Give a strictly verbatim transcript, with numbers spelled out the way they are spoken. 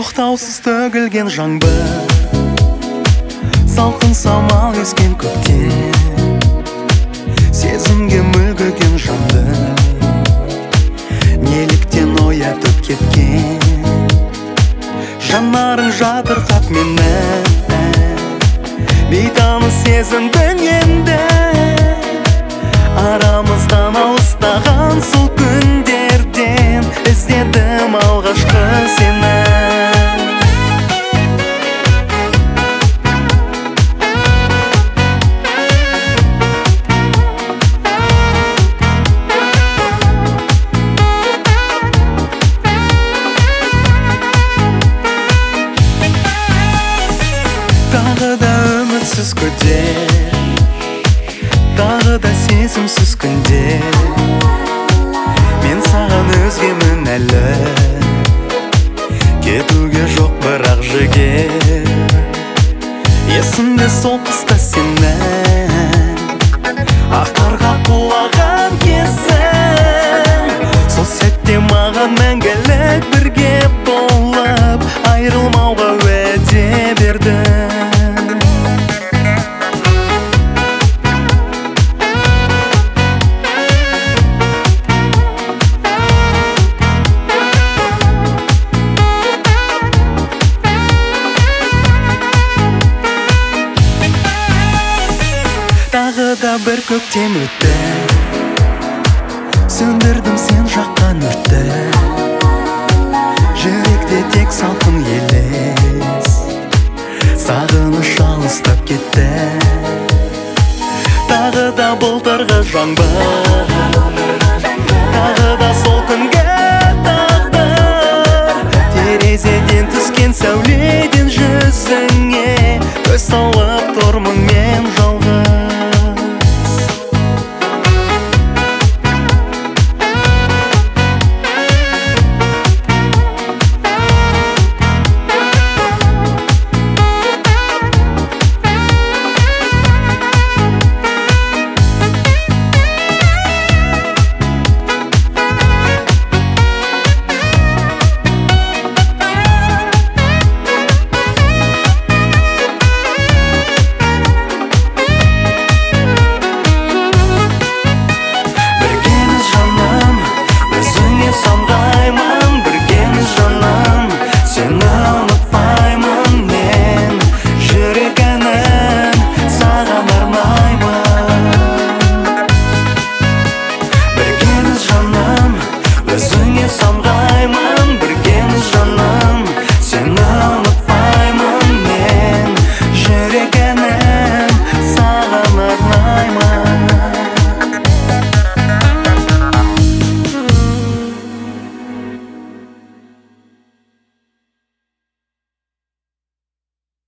тоқтаусыз төгілген жаңбыр, салқын самал ескен көктем, сезімге мүлгіген жанды неліктен оятып кеткен. Жанарың жатырқап мені, бейтаныс сезіндің енді. Арамыздан алыстаған сол күндерден іздедім алғашқы сені. Тағы да үмітсіз күдер, тағы да сезімсіз күндер. Мен саған өзгемін әлі, кетуге жоқ бірақ жігер. Есімде сол қыста сенің ақ қарға құлаған кезің. Сол сәтте маған мәңгілік бірге болып айырылмауға уәде бердің. Тағы да бір көктем өтті, сөндірдім сен жаққан өртті. Жүректе тек салқын елес, сағыныш алыстап кетті. Тағы да былтырғы жаңбыр, тағы да сол күнгі тағдыр. Терезеден түскен сәуледен жүзіңе көз салып